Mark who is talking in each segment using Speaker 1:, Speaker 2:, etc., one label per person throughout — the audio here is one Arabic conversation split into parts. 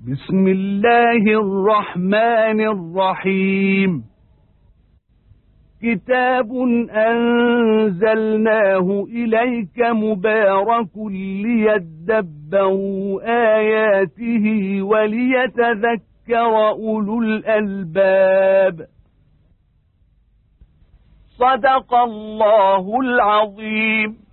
Speaker 1: بسم الله الرحمن الرحيم. كتاب أنزلناه إليك مبارك ليدبروا آياته وليتذكر أولو الألباب. صدق الله العظيم.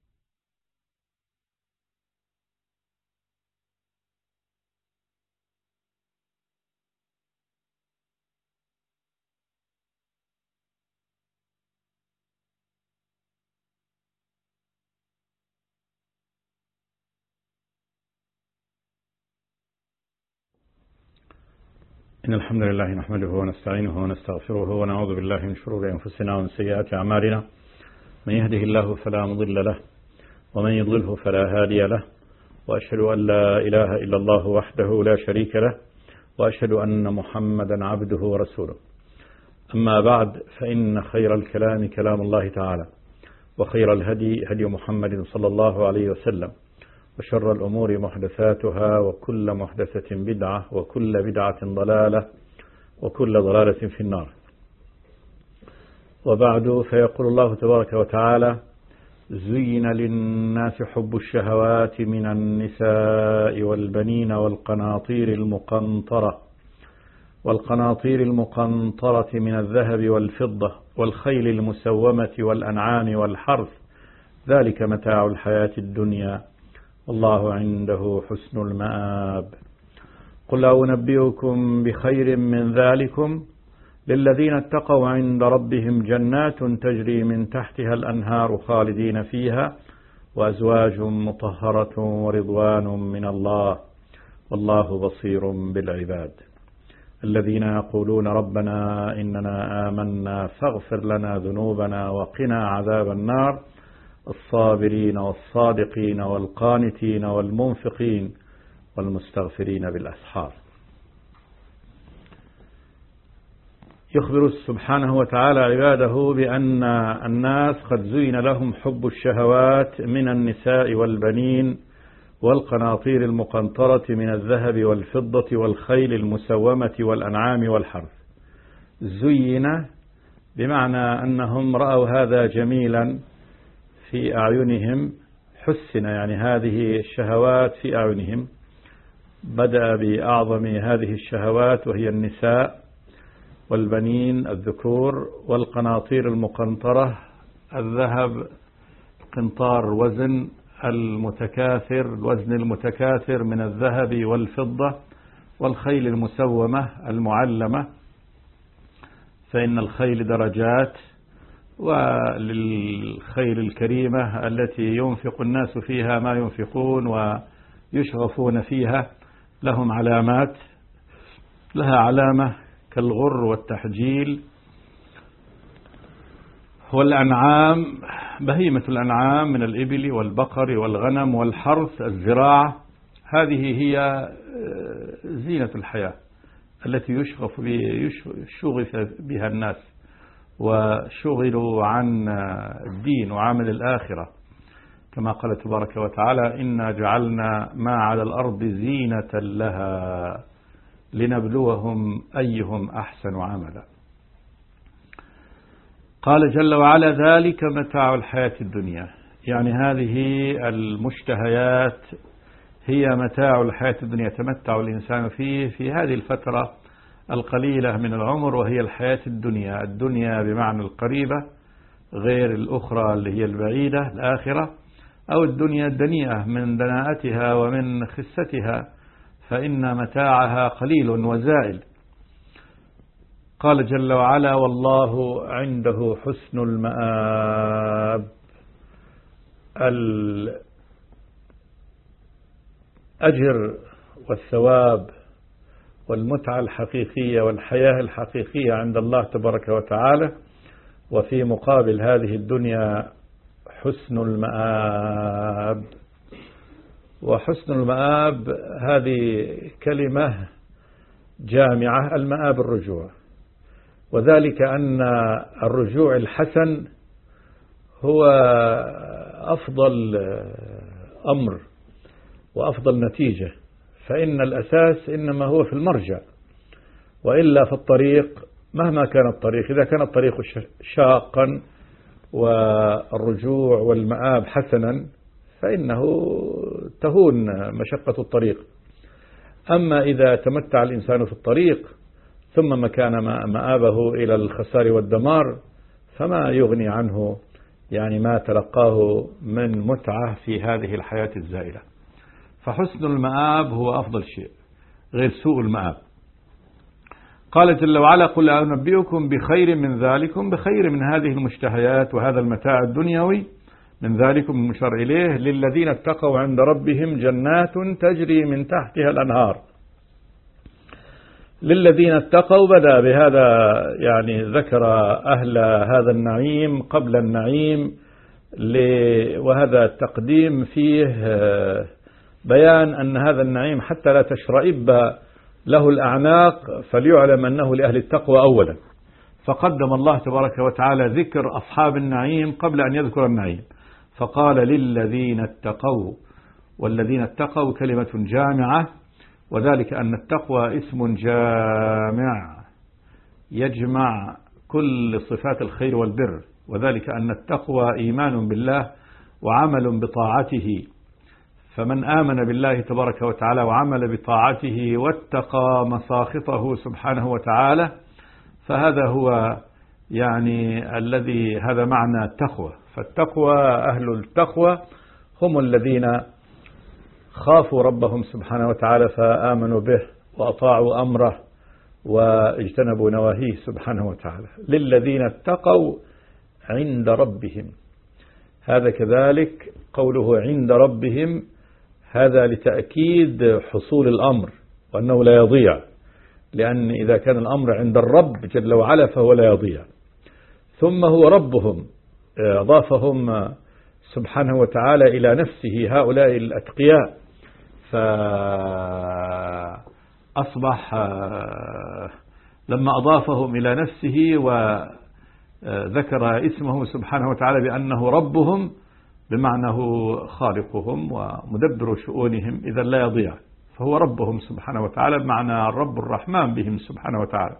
Speaker 2: إن الحمد لله نحمده ونستعينه ونستغفره ونعوذ بالله من شرور أنفسنا ومن سيئات أعمالنا. من يهده الله فلا مضل له ومن يضلله فلا هادي له، وأشهد أن لا إله إلا الله وحده لا شريك له، وأشهد أن محمدا عبده ورسوله. أما بعد، فإن خير الكلام كلام الله تعالى، وخير الهدي هدي محمد صلى الله عليه وسلم، وشر الأمور محدثاتها، وكل محدثة بدعة، وكل بدعة ضلالة، وكل ضلالة في النار. وبعد، فيقول الله تبارك وتعالى: زين للناس حب الشهوات من النساء والبنين والقناطير المقنطرة من الذهب والفضة والخيل المسومة والأنعام والحرث، ذلك متاع الحياة الدنيا، والله عنده حسن المآب. قل أنبئكم بخير من ذلكم للذين اتقوا عند ربهم جنات تجري من تحتها الأنهار خالدين فيها، وأزواج مطهرة ورضوان من الله، والله بصير بالعباد. الذين يقولون ربنا إننا آمنا فاغفر لنا ذنوبنا وقنا عذاب النار، الصابرين والصادقين والقانتين والمنفقين والمستغفرين بالأسحار. يخبر سبحانه وتعالى عباده بأن الناس قد زين لهم حب الشهوات من النساء والبنين والقناطير المقنطرة من الذهب والفضة والخيل المسومة والأنعام والحرث. زين بمعنى أنهم رأوا هذا جميلا في أعينهم، حسن يعني هذه الشهوات في أعينهم. بدأ بأعظم هذه الشهوات وهي النساء والبنين الذكور، والقناطير المقنطرة الذهب، قنطار الوزن المتكاثر من الذهب والفضة، والخيل المسومة المعلمة، فإن الخيل درجات، وللخيل الكريمة التي ينفق الناس فيها ما ينفقون ويشغفون فيها لهم علامات، لها علامة كالغر والتحجيل. والأنعام، بهيمة الأنعام من الإبل والبقر والغنم والحرث، الزراعة، هذه هي زينة الحياة التي شغف بها الناس وشغلوا عن الدين وعمل الآخرة، كما قال تبارك وتعالى: إنا جعلنا ما على الأرض زينة لها لنبلوهم أيهم أحسن عملا. قال جل وعلا: ذلك متاع الحياة الدنيا، يعني هذه المشتهيات هي متاع الحياة الدنيا، يتمتع الإنسان فيه في هذه الفترة القليلة من العمر، وهي الحياة الدنيا بمعنى القريبة، غير الأخرى اللي هي البعيدة الآخرة، أو الدنيا الدنيئة من دناءتها ومن خستها، فإن متاعها قليل وزائل. قال جل وعلا: والله عنده حسن المآب. الأجر والثواب والمتعة الحقيقية والحياة الحقيقية عند الله تبارك وتعالى، وفي مقابل هذه الدنيا حسن المآب. وحسن المآب هذه كلمة جامعة، المآب الرجوع، وذلك أن الرجوع الحسن هو أفضل أمر وأفضل نتيجة فإن الأساس إنما هو في المرجع، وإلا في الطريق مهما كان الطريق، إذا كان الطريق شاقا والرجوع والمآب حسنا فإنه تهون مشقة الطريق. أما إذا تمتع الإنسان في الطريق ثم كان مآبه إلى الخسار والدمار فما يغني عنه يعني ما تلقاه من متعة في هذه الحياة الزائلة. فحسن المآب هو أفضل شيء غير سوء المآب. قال جل وعلا: قل أنبئكم بخير من ذلكم، بخير من هذه المشتهيات وهذا المتاع الدنيوي، من ذلكم المشار إليه، للذين اتقوا عند ربهم جنات تجري من تحتها الأنهار. للذين اتقوا بدأ بهذا، يعني ذكر أهل هذا النعيم قبل النعيم، وهذا التقديم فيه بيان أن هذا النعيم حتى لا تشرئب له الأعناق فليعلم أنه لأهل التقوى أولا. فقدم الله تبارك وتعالى ذكر أصحاب النعيم قبل أن يذكر النعيم، فقال للذين اتقوا، والذين اتقوا كلمة جامعة، وذلك أن التقوى اسم جامع يجمع كل صفات الخير والبر، وذلك أن التقوى إيمان بالله وعمل بطاعته. فمن آمن بالله تبارك وتعالى وعمل بطاعته واتقى مساخطه سبحانه وتعالى فهذا هو يعني هذا معنى التقوى. فالتقوى، أهل التقوى هم الذين خافوا ربهم سبحانه وتعالى فآمنوا به وأطاعوا أمره واجتنبوا نواهيه سبحانه وتعالى. للذين اتقوا عند ربهم، هذا كذلك قوله عند ربهم، هذا لتأكيد حصول الأمر وأنه لا يضيع، لأن إذا كان الأمر عند الرب جل وعلا فهو لا يضيع. ثم هو ربهم، أضافهم سبحانه وتعالى إلى نفسه هؤلاء الأتقياء، فأصبح لما أضافهم إلى نفسه وذكر اسمه سبحانه وتعالى بأنه ربهم بمعنى هو خالقهم ومدبر شؤونهم، إذا لا يضيع، فهو ربهم سبحانه وتعالى بمعنى الرب الرحمن بهم سبحانه وتعالى.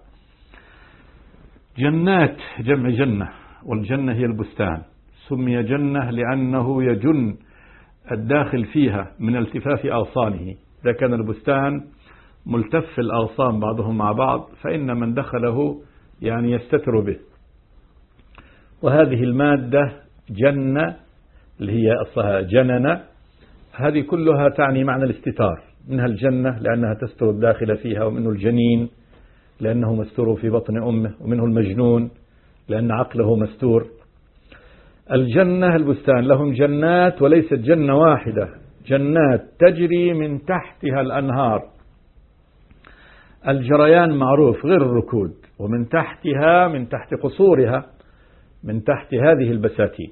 Speaker 2: جنات جمع جنة، والجنة هي البستان، سمي جنة لأنه يجن الداخل فيها من التفاف أغصانه. إذا كان البستان ملتف الأغصان بعضهم مع بعض فإن من دخله يعني يستتر به. وهذه المادة جنة اللي هي أصلها جننة، هذه كلها تعني معنى الاستتار. منها الجنة لأنها تستر الداخل فيها، ومنه الجنين لأنه مستور في بطن أمه، ومنه المجنون لأن عقله مستور. الجنة البستان، لهم جنات وليست جنة واحدة، جنات تجري من تحتها الأنهار. الجريان معروف غير الركود، ومن تحتها من تحت قصورها، من تحت هذه البساتين.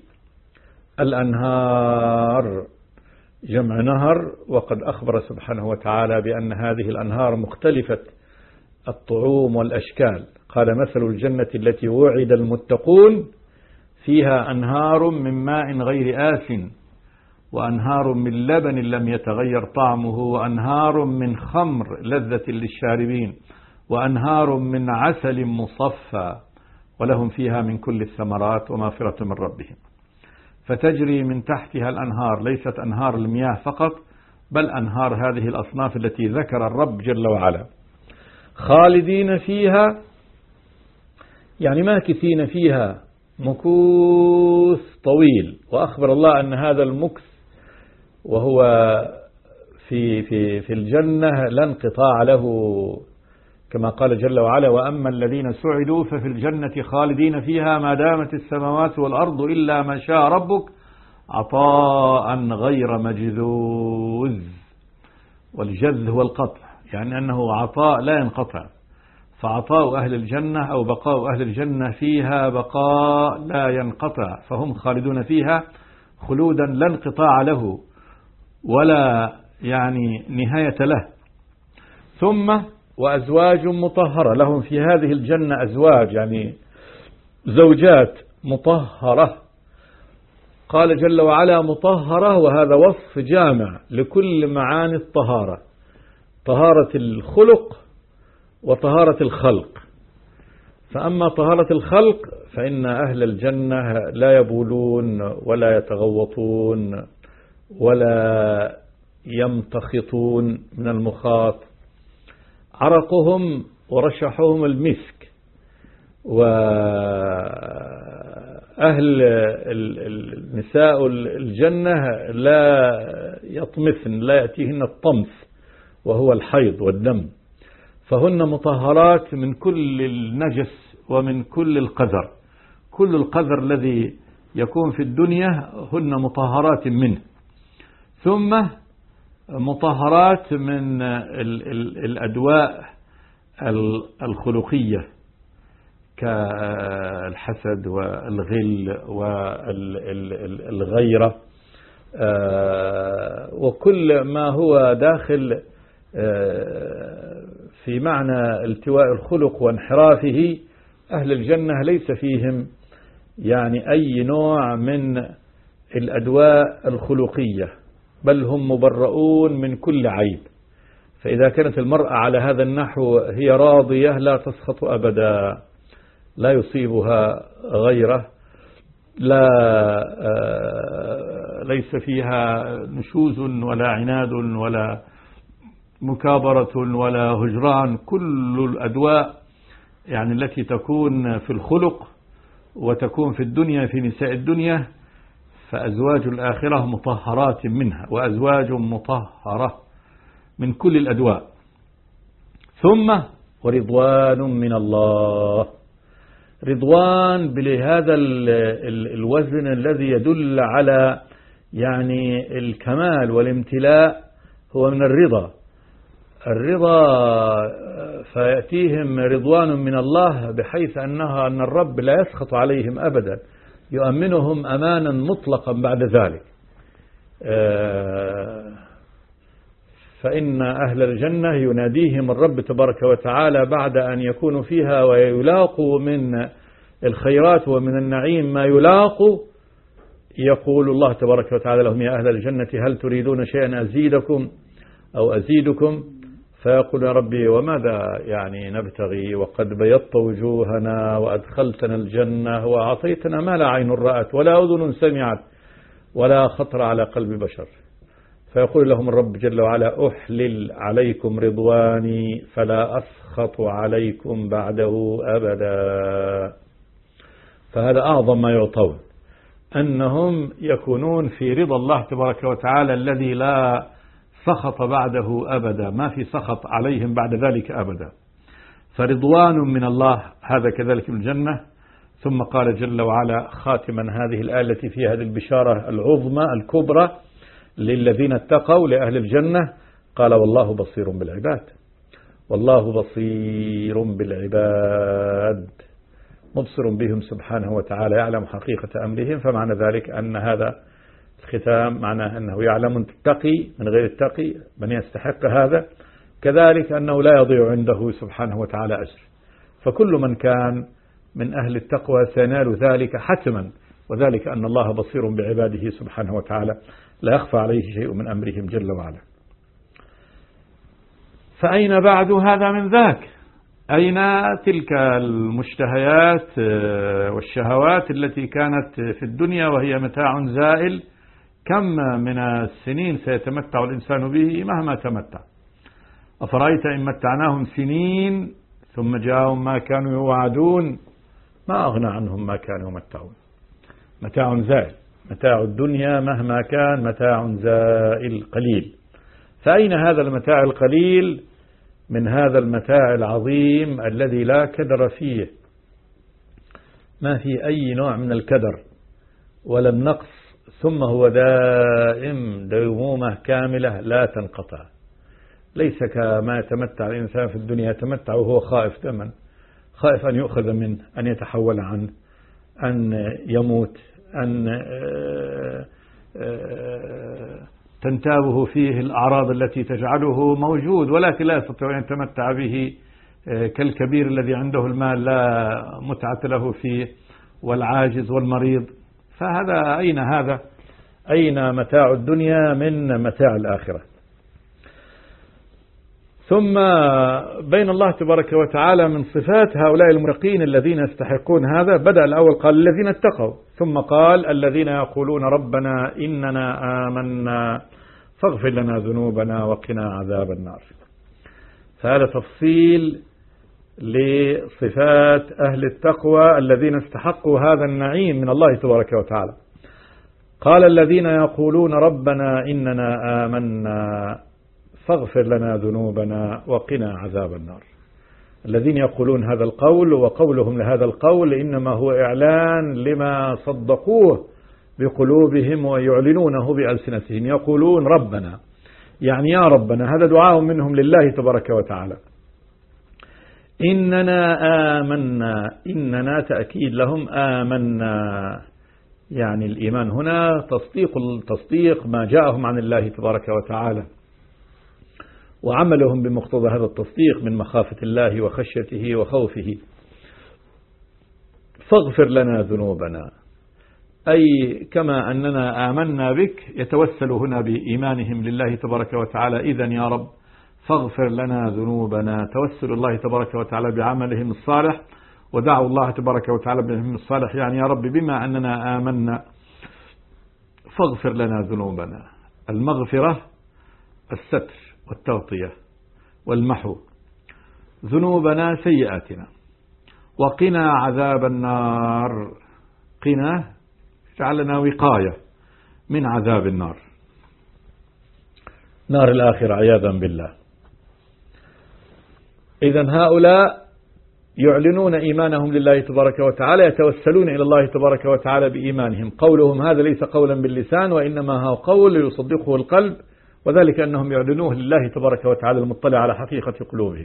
Speaker 2: الأنهار جمع نهر، وقد أخبر سبحانه وتعالى بأن هذه الأنهار مختلفة الطعوم والأشكال. قال: مثل الجنة التي وعد المتقون فيها أنهار من ماء غير آس، وأنهار من لبن لم يتغير طعمه، وأنهار من خمر لذة للشاربين، وأنهار من عسل مصفى، ولهم فيها من كل الثمرات ومغفرة من ربهم. فتجري من تحتها الأنهار، ليست أنهار المياه فقط، بل أنهار هذه الأصناف التي ذكر الرب جل وعلا. خالدين فيها يعني ماكثين فيها مكوث طويل. وأخبر الله أن هذا المكث وهو في الجنة لا انقطاع له، كما قال جل وعلا: وأما الذين سعدوا ففي الجنة خالدين فيها ما دامت السماوات والأرض إلا ما شاء ربك عطاء غير مجذوذ. والجذ هو القطع، يعني أنه عطاء لا ينقطع. فعطاء أهل الجنة أو بقاء أهل الجنة فيها بقاء لا ينقطع، فهم خالدون فيها خلودا لا انقطاع له ولا يعني نهاية له. ثم وأزواج مطهرة، لهم في هذه الجنة أزواج يعني زوجات مطهرة. قال جل وعلا مطهرة، وهذا وصف جامع لكل معاني الطهارة، طهارة الخلق وطهارة الخلق. فأما طهارة الخلق فإن أهل الجنة لا يبولون ولا يتغوطون ولا يمتخطون من المخاط، عرقهم ورشحهم المسك. وأهل النساء الجنة لا يطمثن، لا يأتيهن الطمث وهو الحيض والدم، فهن مطهرات من كل النجس ومن كل القذر. كل القذر الذي يكون في الدنيا هن مطهرات منه، ثم مطهرات من الأدواء الخلقية كالحسد والغل والغيرة وكل ما هو داخل في معنى التواء الخلق وانحرافه. أهل الجنة ليس فيهم يعني أي نوع من الأدواء الخلقية، بل هم مبرؤون من كل عيب. فإذا كانت المرأة على هذا النحو هي راضية لا تسخط أبدا، لا يصيبها غيره، ليس فيها نشوز ولا عناد ولا مكابرة ولا هجران. كل الأدواء يعني التي تكون في الخلق وتكون في الدنيا في نساء الدنيا، فأزواج الآخرة مطهرات منها، وأزواج مطهرة من كل الأدواء. ثم ورضوان من الله، رضوان بهذا الوزن الذي يدل على يعني الكمال والامتلاء، هو من الرضا. فيأتيهم رضوان من الله بحيث أن الرب لا يسخط عليهم أبدا، يؤمنهم أمانا مطلقا بعد ذلك. فإن أهل الجنة يناديهم الرب تبارك وتعالى بعد أن يكونوا فيها ويلاقوا من الخيرات ومن النعيم ما يلاقوا، يقول الله تبارك وتعالى لهم: يا أهل الجنة هل تريدون شيئا أزيدكم أو أزيدكم؟ فيقول: يا ربي وماذا يعني نبتغي وقد بيضت وجوهنا وأدخلتنا الجنة وأعطيتنا ما لا عين رأت ولا أذن سمعت ولا خطر على قلب بشر. فيقول لهم الرب جل وعلا: أحلل عليكم رضواني فلا أسخط عليكم بعده أبدا. فهذا أعظم ما يعطون، أنهم يكونون في رضا الله تبارك وتعالى الذي لا سخط بعده أبدا، ما في سخط عليهم بعد ذلك أبدا. فرضوان من الله، هذا كذلك من الجنة. ثم قال جل وعلا خاتما هذه الآية التي فيها هذه البشارة العظمى الكبرى للذين اتقوا لأهل الجنة، قال: والله بصير بالعباد. والله بصير بالعباد، مبصر بهم سبحانه وتعالى، يعلم حقيقة أمرهم. فمعنى ذلك أن هذا الختام معناه أنه يعلم التقي من غير التقي من يستحق هذا، كذلك أنه لا يضيع عنده سبحانه وتعالى أجر. فكل من كان من أهل التقوى سينال ذلك حتما، وذلك أن الله بصير بعباده سبحانه وتعالى، لا يخفى عليه شيء من أمرهم جل وعلا. فأين بعد هذا من ذاك؟ أين تلك المشتهيات والشهوات التي كانت في الدنيا وهي متاع زائل؟ كم من السنين سيتمتع الإنسان به مهما تمتع؟ أفرأيت إن متعناهم سنين ثم جاءهم ما كانوا يوعدون ما أغنى عنهم ما كانوا يمتعون. متاع زائل، متاع الدنيا مهما كان متاع زائل قليل. فأين هذا المتاع القليل من هذا المتاع العظيم الذي لا كدر فيه، ما في أي نوع من الكدر ولا النقص، ثم هو دائم ديمومة كاملة لا تنقطع. ليس كما يتمتع الإنسان في الدنيا، يتمتع وهو خائف دما، خائف أن يؤخذ منه، أن يتحول عنه، أن يموت، أن تنتابه فيه الأعراض التي تجعله موجود، ولكن لا يستطيع أن يتمتع به كالكبير الذي عنده المال لا متعة له فيه، والعاجز والمريض. فهذا أين متاع الدنيا من متاع الآخرة؟ ثم بين الله تبارك وتعالى من صفات هؤلاء المتقين الذين يستحقون هذا، بدأ الأول قال الذين اتقوا، ثم قال الذين يقولون ربنا إننا آمنا فاغفر لنا ذنوبنا وقنا عذاب النار. فهذا تفصيل لصفات أهل التقوى الذين استحقوا هذا النعيم من الله تبارك وتعالى. قال الذين يقولون ربنا إننا آمنا فاغفر لنا ذنوبنا وقنا عذاب النار. الذين يقولون هذا القول، وقولهم لهذا القول إنما هو إعلان لما صدقوه بقلوبهم ويعلنونه بألسنتهم. يقولون ربنا، يعني يا ربنا، هذا دعاء منهم لله تبارك وتعالى. إننا آمنا، إننا تأكيد لهم، آمنا يعني الإيمان هنا تصديق ما جاءهم عن الله تبارك وتعالى، وعملهم بمقتضى هذا التصديق من مخافة الله وخشيته وخوفه. فاغفر لنا ذنوبنا، أي كما أننا آمنا بك، يتوسل هنا بإيمانهم لله تبارك وتعالى. إذن يا رب فاغفر لنا ذنوبنا، توسل الله تبارك وتعالى بعملهم الصالح، ودعوا الله تبارك وتعالى بعملهم الصالح، يعني يا رب بما أننا آمنا فاغفر لنا ذنوبنا. المغفرة الستر والتغطية والمحو، ذنوبنا سيئاتنا، وقنا عذاب النار، قنا جعلنا وقاية من عذاب النار، نار الآخرة عياذا بالله. إذن هؤلاء يعلنون إيمانهم لله تبارك وتعالى، يتوسلون إلى الله تبارك وتعالى بإيمانهم. قولهم هذا ليس قولا باللسان، وإنما هو قول يصدقه القلب، وذلك أنهم يعلنوه لله تبارك وتعالى المطلع على حقيقة قلوبهم.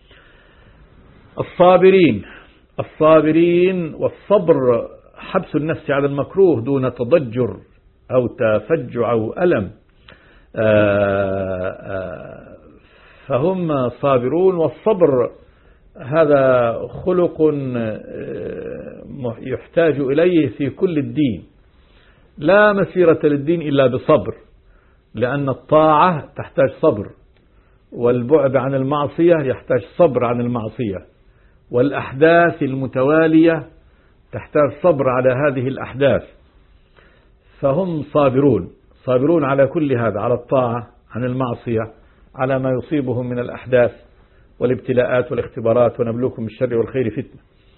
Speaker 2: الصابرين والصبر حبس النفس على المكروه دون تضجر أو تفجع أو ألم، فهم صابرون. والصبر هذا خلق يحتاج إليه في كل الدين، لا مسيرة للدين إلا بصبر، لأن الطاعة تحتاج صبر، والبعد عن المعصية يحتاج صبر عن المعصية، والأحداث المتوالية تحتاج صبر على هذه الأحداث. فهم صابرون على كل هذا، على الطاعة، عن المعصية، على ما يصيبهم من الأحداث والابتلاءات والاختبارات، ونبلوكم بالشر والخير فتنة.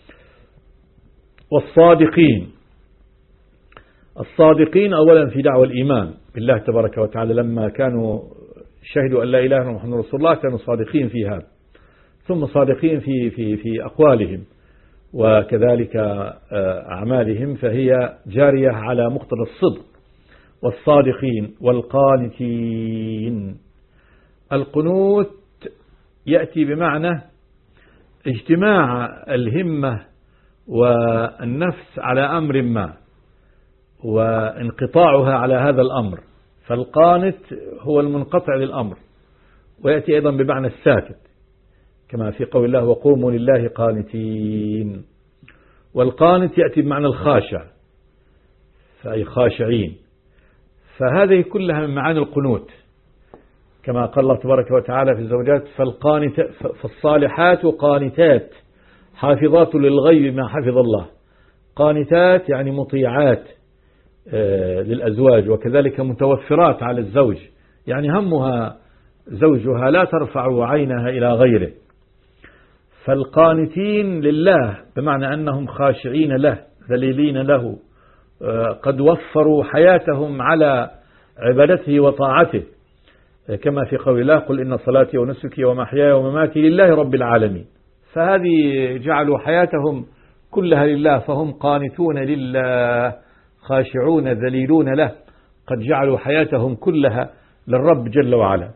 Speaker 2: الصادقين أولا في دعوة الإيمان بالله تبارك وتعالى، لما كانوا شهدوا أن لا إله إلا محمد رسول الله كانوا صادقين في هذا، ثم صادقين في أقوالهم، وكذلك أعمالهم فهي جارية على مقتضى الصدق. والصادقين والقانتين، القنوت يأتي بمعنى اجتماع الهمة والنفس على أمر ما وانقطاعها على هذا الأمر، فالقانت هو المنقطع للأمر، ويأتي أيضا بمعنى الساكت كما في قول الله وقوموا لله قانتين. والقانت يأتي بمعنى الخاشع، فأي خاشعين، فهذه كلها من معاني القنوت، كما قال الله تبارك وتعالى في الزوجات فالصالحات قانتات حافظات للغيب ما حفظ الله. قانتات يعني مطيعات للأزواج، وكذلك متوفرات على الزوج، يعني همها زوجها لا ترفع عينها إلى غيره. فالقانتين لله بمعنى أنهم خاشعين له ذليلين له، قد وفروا حياتهم على عبادته وطاعته، كما في قول الله قل إن صلاتي ونسكي ومحياي ومماتي لله رب العالمين. فهذه جعلوا حياتهم كلها لله، فهم قانتون لله خاشعون ذليلون له، قد جعلوا حياتهم كلها للرب جل وعلا.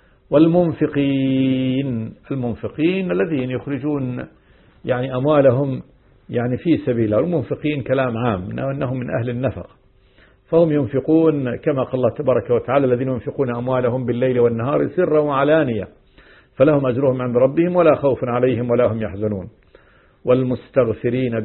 Speaker 2: والمنفقين الذين يخرجون يعني أموالهم يعني في سبيل الله. المنفقين كلام عام أنهم من أهل النفق، فهم ينفقون كما قال الله تبارك وتعالى الذين ينفقون أموالهم بالليل والنهار سرا وعلانية فلهم أجرهم عند ربهم ولا خوف عليهم ولا هم يحزنون. والمستغفرين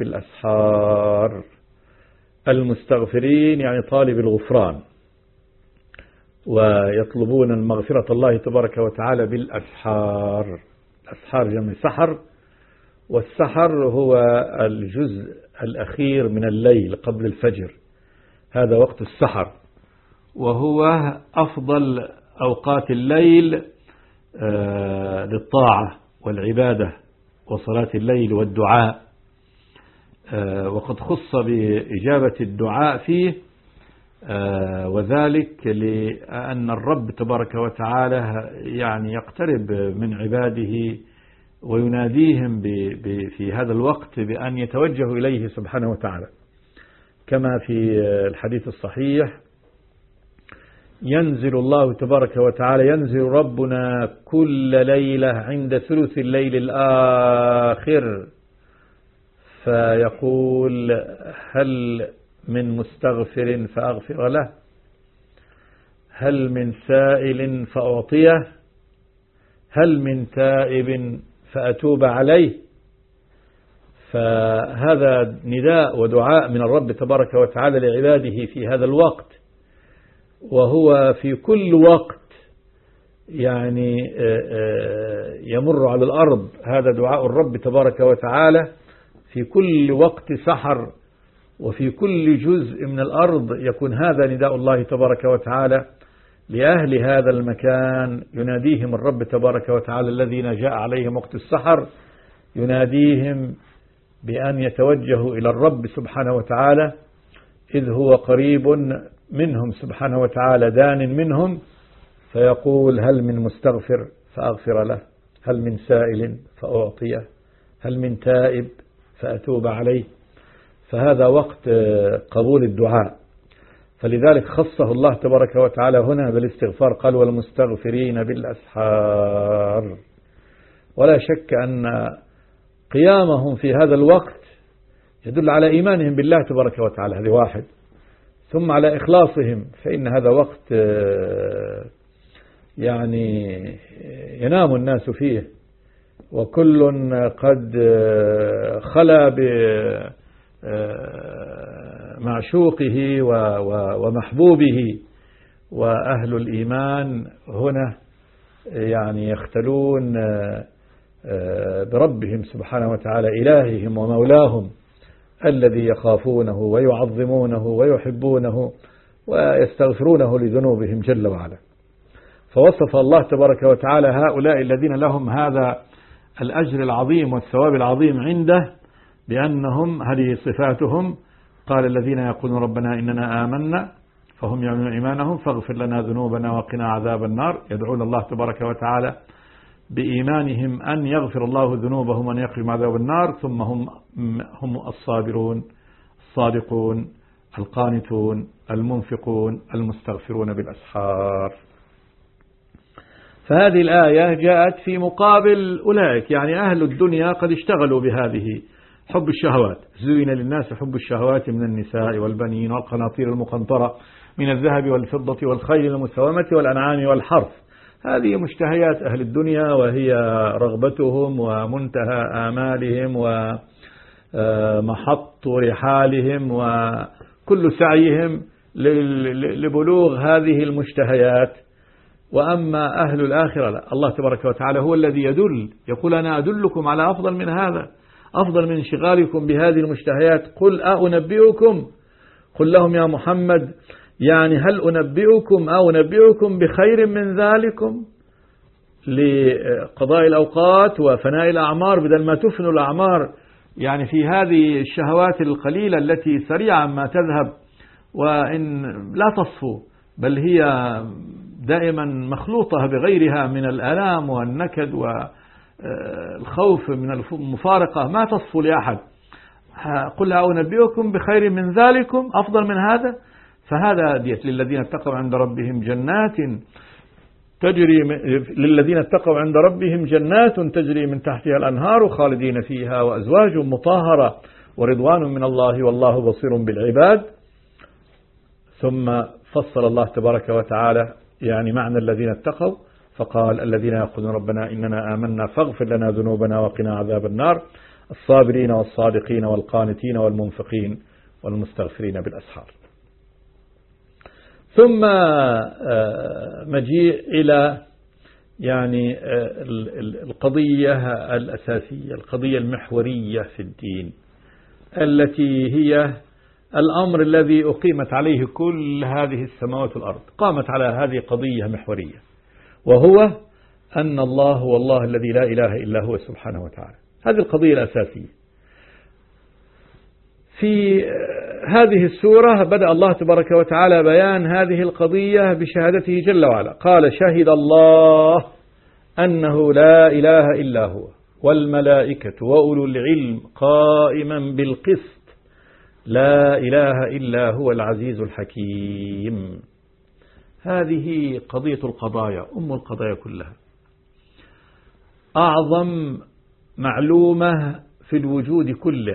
Speaker 2: بالأسحار، المستغفرين يعني طالب الغفران، ويطلبون المغفرة الله تبارك وتعالى بالأسحار. الأسحار جمع سحر، والسحر هو الجزء الأخير من الليل قبل الفجر، هذا وقت السحر، وهو أفضل أوقات الليل للطاعة والعبادة وصلاة الليل والدعاء، وقد خص بإجابة الدعاء فيه، وذلك لأن الرب تبارك وتعالى يعني يقترب من عباده ويناديهم في هذا الوقت بأن يتوجهوا إليه سبحانه وتعالى، كما في الحديث الصحيح: ينزل الله تبارك وتعالى، ينزل ربنا كل ليلة عند ثلث الليل الآخر فيقول: هل من مستغفر فأغفر له، هل من سائل فأعطيه، هل من تائب فأتوب عليه. فهذا نداء ودعاء من الرب تبارك وتعالى لعباده في هذا الوقت، وهو في كل وقت يعني يمر على الأرض، هذا دعاء الرب تبارك وتعالى في كل وقت سحر، وفي كل جزء من الأرض يكون هذا نداء الله تبارك وتعالى لأهل هذا المكان. يناديهم الرب تبارك وتعالى الذين جاء عليهم وقت السحر، يناديهم بأن يتوجهوا إلى الرب سبحانه وتعالى، إذ هو قريب منهم سبحانه وتعالى دان منهم، فيقول: هل من مستغفر فأغفر له، هل من سائل فأعطيه، هل من تائب فأتوب عليه. فهذا وقت قبول الدعاء، فلذلك خصه الله تبارك وتعالى هنا بالاستغفار، قال: والمستغفرين بالأسحار. ولا شك أن قيامهم في هذا الوقت يدل على إيمانهم بالله تبارك وتعالى، هذه واحد، ثم على إخلاصهم، فإن هذا وقت يعني ينام الناس فيه، وكل قد خلا بمعشوقه ومحبوبه، وأهل الإيمان هنا يعني يختلون بربهم سبحانه وتعالى، إلههم ومولاهم الذي يخافونه ويعظمونه ويحبونه ويستغفرونه لذنوبهم جل وعلا. فوصف الله تبارك وتعالى هؤلاء الذين لهم هذا الأجر العظيم والثواب العظيم عنده بأنهم هذه صفاتهم. قال: الذين يقولون ربنا إننا آمنا، فهم يعملون إيمانهم فاغفر لنا ذنوبنا وقنا عذاب النار، يدعون الله تبارك وتعالى بإيمانهم أن يغفر الله ذنوبهم وأن يقهم عذاب النار، ثم هم الصابرون الصادقون القانتون المنفقون المستغفرون بالأسحار. فهذه الآية جاءت في مقابل أولئك، يعني أهل الدنيا قد اشتغلوا بهذه حب الشهوات. زين للناس حب الشهوات من النساء والبنين والقناطير المقنطرة من الذهب والفضة والخيل المسومة والأنعام والحرث. هذه مشتهيات أهل الدنيا، وهي رغبتهم ومنتهى آمالهم ومحط رحالهم وكل سعيهم لبلوغ هذه المشتهيات. وأما أهل الآخرة لا، الله تبارك وتعالى هو الذي يقول: أنا أدلكم على أفضل من هذا، أفضل من انشغالكم بهذه المشتهيات. قل أنبئكم، قل لهم يا محمد، يعني هل أنبئكم بخير من ذلكم لقضاء الأوقات وفناء الأعمار، بدل ما تفنوا الأعمار يعني في هذه الشهوات القليلة التي سريعا ما تذهب وإن لا تصفو، بل هي دائما مخلوطة بغيرها من الآلام والنكد والخوف من المفارقة، ما تصفو لأحد. قل أنبئكم بخير من ذلكم، أفضل من هذا. فهذا ديت للذين اتقوا عند ربهم جنات تجري من تحتها الأنهار خالدين فيها، وأزواج مطهرة ورضوان من الله والله بصير بالعباد. ثم فصل الله تبارك وتعالى يعني معنى الذين اتقوا، فقال: الذين يقولون ربنا إننا آمنا فاغفر لنا ذنوبنا وقنا عذاب النار، الصابرين والصادقين والقانتين والمنفقين والمستغفرين بالأسحار. ثم مجيء إلى يعني القضية الأساسية، القضية المحورية في الدين، التي هي الأمر الذي أقيمت عليه كل هذه السماوات والأرض، قامت على هذه قضية محورية، وهو أن الله هو الله الذي لا إله إلا هو سبحانه وتعالى. هذه القضية الأساسية. في هذه السورة بدأ الله تبارك وتعالى بيان هذه القضية بشهادته جل وعلا. قال: شهد الله أنه لا إله إلا هو والملائكة وأولو العلم قائما بالقسط لا إله إلا هو العزيز الحكيم. هذه قضية القضايا، أم القضايا كلها، أعظم معلومة في الوجود كله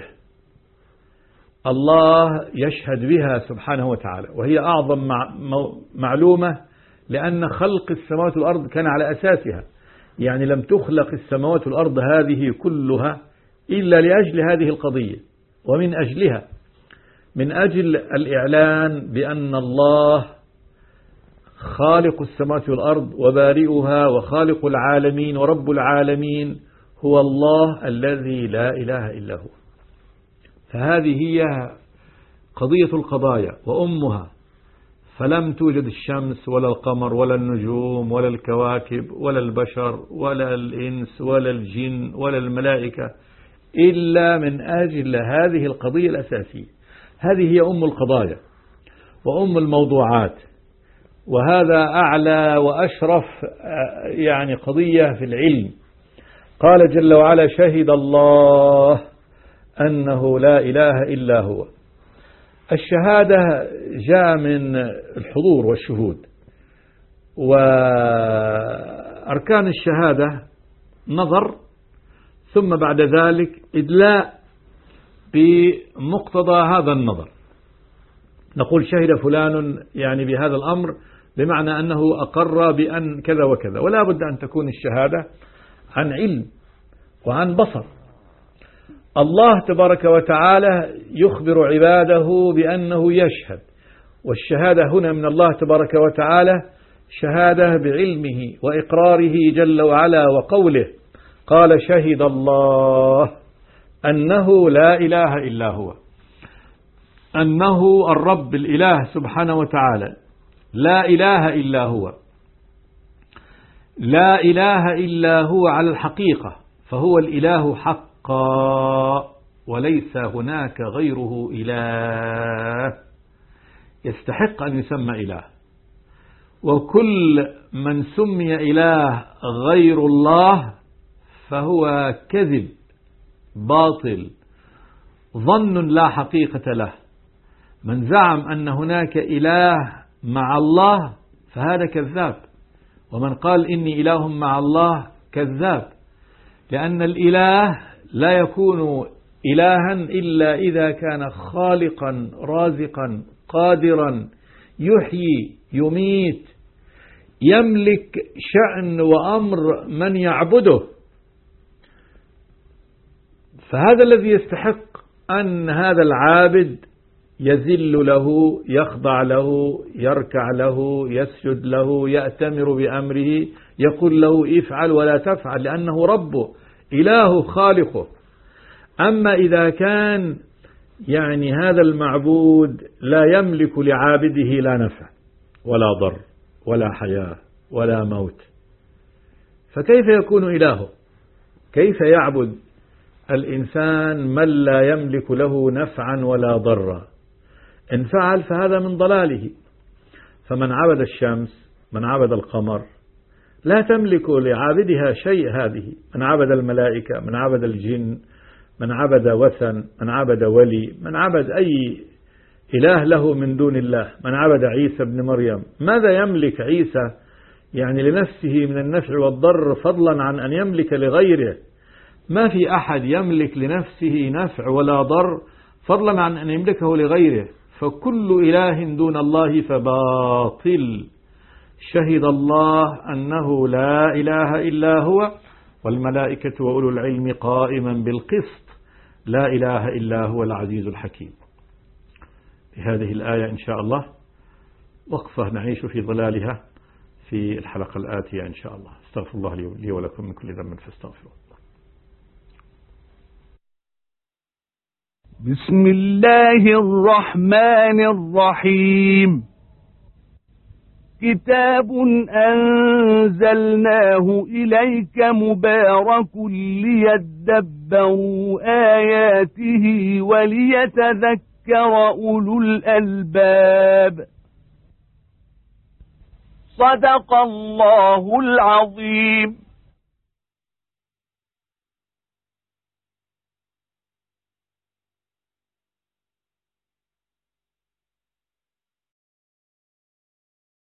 Speaker 2: الله يشهد بها سبحانه وتعالى، وهي أعظم معلومة لأن خلق السماوات والأرض كان على أساسها. يعني لم تخلق السماوات والأرض هذه كلها إلا لأجل هذه القضية، ومن أجلها، من أجل الإعلان بأن الله خالق السماوات والأرض وبارئها وخالق العالمين ورب العالمين هو الله الذي لا إله إلا هو. فهذه هي قضية القضايا وأمها. فلم توجد الشمس ولا القمر ولا النجوم ولا الكواكب ولا البشر ولا الإنس ولا الجن ولا الملائكة إلا من أجل هذه القضية الأساسية. هذه هي أم القضايا وأم الموضوعات، وهذا أعلى وأشرف يعني قضية في العلم. قال جل وعلا: شهد الله أنه لا إله إلا هو. الشهادة جاء من الحضور والشهود، وأركان الشهادة نظر، ثم بعد ذلك إدلاء بمقتضى هذا النظر. نقول شهد فلان يعني بهذا الأمر بمعنى أنه أقر بأن كذا وكذا، ولا بد أن تكون الشهادة عن علم وعن بصر. الله تبارك وتعالى يخبر عباده بأنه يشهد، والشهادة هنا من الله تبارك وتعالى شهادة بعلمه وإقراره جل وعلا وقوله. قال: شهد الله أنه لا إله إلا هو، أنه الرب الإله سبحانه وتعالى لا إله إلا هو، لا إله إلا هو على الحقيقة، فهو الإله حقا وليس هناك غيره إله يستحق أن يسمى إله. وكل من سمي إله غير الله فهو كذب باطل ظن لا حقيقة له. من زعم أن هناك إله مع الله فهذا كذاب، ومن قال إني إله مع الله كذاب، لأن الإله لا يكون إلها إلا إذا كان خالقا رازقا قادرا يحيي يميت، يملك شأن وأمر من يعبده. فهذا الذي يستحق أن هذا العابد يذل له، يخضع له، يركع له، يسجد له، يأتمر بأمره، يقول له افعل ولا تفعل، لأنه ربه إله خالقه. أما إذا كان يعني هذا المعبود لا يملك لعابده لا نفع ولا ضر ولا حياة ولا موت، فكيف يكون إلهه؟ كيف يعبد الإنسان من لا يملك له نفعا ولا ضرا؟ إن فعل فهذا من ضلاله. فمن عبد الشمس، من عبد القمر، لا تملك لعابدها شيء هذه. من عبد الملائكة، من عبد الجن، من عبد وثن، من عبد ولي، من عبد أي إله له من دون الله، من عبد عيسى بن مريم، ماذا يملك عيسى يعني لنفسه من النفع والضر فضلا عن أن يملك لغيره؟ ما في أحد يملك لنفسه نفع ولا ضر فضلا عن أن يملكه لغيره، فكل إله دون الله فباطل. شهد الله أنه لا إله إلا هو والملائكة وأولو العلم قائما بالقسط لا إله إلا هو العزيز الحكيم. بهذه الآية إن شاء الله وقفة نعيش في ظلالها في الحلقة الآتية إن شاء الله. استغفر الله لي ولكم من كل ذنب فاستغفروه.
Speaker 1: بسم الله الرحمن الرحيم. كتاب أنزلناه إليك مبارك ليدبروا آياته وليتذكر أولو الألباب. صدق الله العظيم.